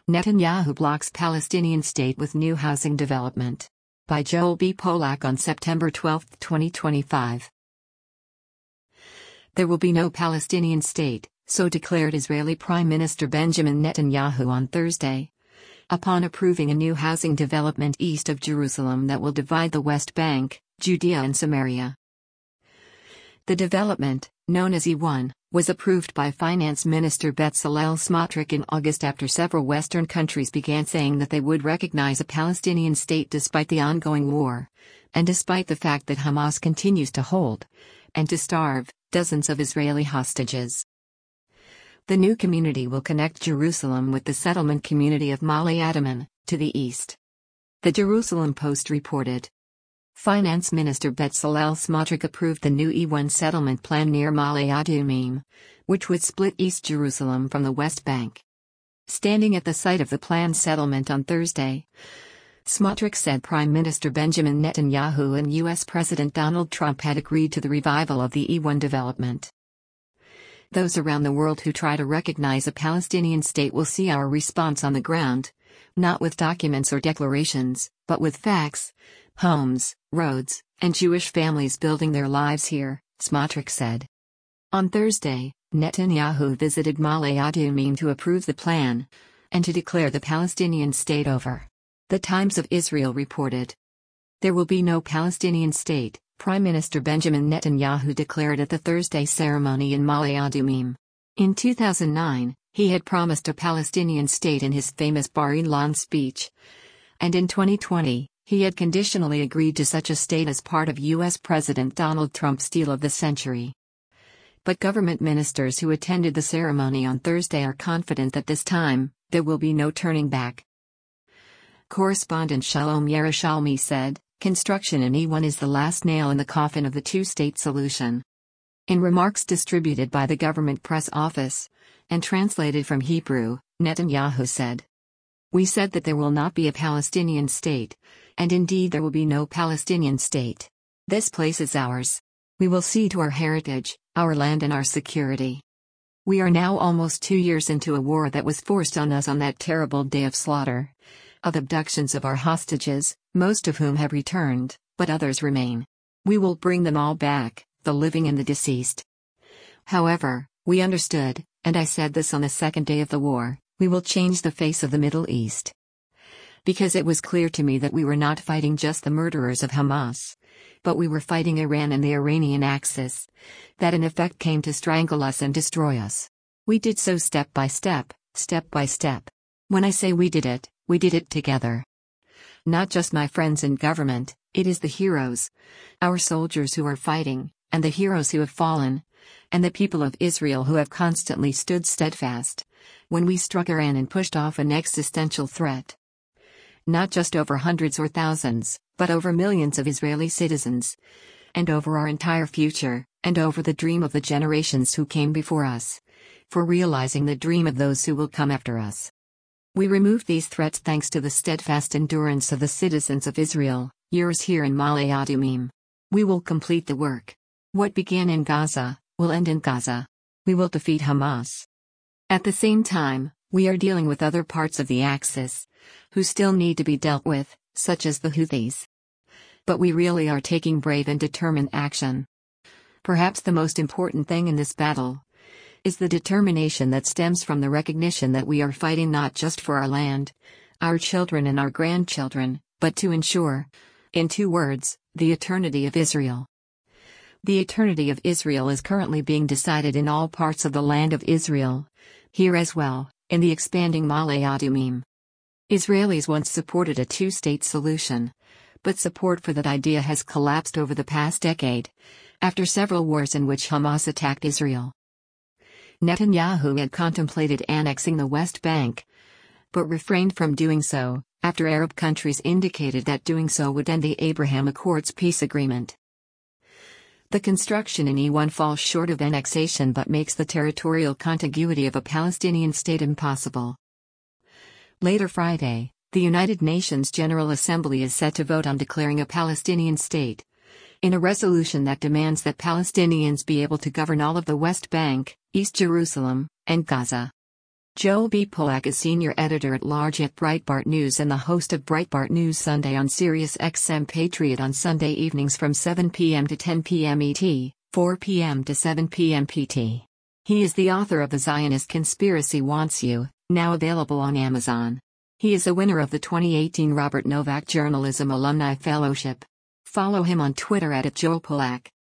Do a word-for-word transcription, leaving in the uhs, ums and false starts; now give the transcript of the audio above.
Netanyahu blocks Palestinian state with new housing development. By Joel B. Polak on September twelfth, twenty twenty-five. There will be no Palestinian state, so declared Israeli Prime Minister Benjamin Netanyahu on Thursday, upon approving a new housing development east of Jerusalem that will divide the West Bank, Judea and Samaria. The development, known as E one, was approved by Finance Minister Bezalel Smotrich in August after several Western countries began saying that they would recognize a Palestinian state despite the ongoing war, and despite the fact that Hamas continues to hold, and to starve, dozens of Israeli hostages. The new community will connect Jerusalem with the settlement community of Ma'ale Adumim, to the east. The Jerusalem Post reported. Finance Minister Bezalel Smotrich approved the new E one settlement plan near Ma'ale Adumim, which would split East Jerusalem from the West Bank. Standing at the site of the planned settlement on Thursday, Smotrich said Prime Minister Benjamin Netanyahu and U S President Donald Trump had agreed to the revival of the E one development. Those around the world who try to recognize a Palestinian state will see our response on the ground, not with documents or declarations, but with facts, homes, roads, and Jewish families building their lives here, Smotrich said. On Thursday, Netanyahu visited Ma'ale Adumim to approve the plan, and to declare the Palestinian state over. The Times of Israel reported. There will be no Palestinian state, Prime Minister Benjamin Netanyahu declared at the Thursday ceremony in Ma'ale Adumim. In two thousand nine, he had promised a Palestinian state in his famous Bar Ilan speech. And in twenty twenty, he had conditionally agreed to such a state as part of U S President Donald Trump's deal of the century. But government ministers who attended the ceremony on Thursday are confident that this time, there will be no turning back. Correspondent Shalom Yerushalmi said, construction in E one is the last nail in the coffin of the two-state solution. In remarks distributed by the government press office, and translated from Hebrew, Netanyahu said, "We said that there will not be a Palestinian state, and indeed there will be no Palestinian state. This place is ours. We will see to our heritage, our land and our security. We are now almost two years into a war that was forced on us on that terrible day of slaughter, of abductions of our hostages, most of whom have returned, but others remain. We will bring them all back, the living and the deceased. However, we understood, and I said this on the second day of the war, we will change the face of the Middle East. Because it was clear to me that we were not fighting just the murderers of Hamas, but we were fighting Iran and the Iranian Axis, that in effect came to strangle us and destroy us. We did so step by step, step by step. When I say we did it, we did it together. Not just my friends in government, it is the heroes, our soldiers who are fighting, and the heroes who have fallen, and the people of Israel who have constantly stood steadfast, when we struck Iran and pushed off an existential threat. Not just over hundreds or thousands, but over millions of Israeli citizens, and over our entire future, and over the dream of the generations who came before us, for realizing the dream of those who will come after us. We removed these threats thanks to the steadfast endurance of the citizens of Israel, yours here in Ma'ale Adumim. We will complete the work. What began in Gaza, will end in Gaza. We will defeat Hamas. At the same time, we are dealing with other parts of the Axis, who still need to be dealt with, such as the Houthis. But we really are taking brave and determined action. Perhaps the most important thing in this battle is the determination that stems from the recognition that we are fighting not just for our land, our children and our grandchildren, but to ensure, in two words, the eternity of Israel. The eternity of Israel is currently being decided in all parts of the land of Israel, here as well, in the expanding Ma'ale Adumim. Israelis once supported a two-state solution, but support for that idea has collapsed over the past decade, after several wars in which Hamas attacked Israel. Netanyahu had contemplated annexing the West Bank, but refrained from doing so, after Arab countries indicated that doing so would end the Abraham Accords peace agreement. The construction in E one falls short of annexation but makes the territorial contiguity of a Palestinian state impossible. Later Friday, the United Nations General Assembly is set to vote on declaring a Palestinian state, in a resolution that demands that Palestinians be able to govern all of the West Bank, East Jerusalem, and Gaza. Joel B. Polak is senior editor-at-large at Breitbart News and the host of Breitbart News Sunday on Sirius X M Patriot on Sunday evenings from seven p m to ten p m E T, four p m to seven p m P T. He is the author of The Zionist Conspiracy Wants You, now available on Amazon. He is a winner of the twenty eighteen Robert Novak Journalism Alumni Fellowship. Follow him on Twitter at, at Joel Polak.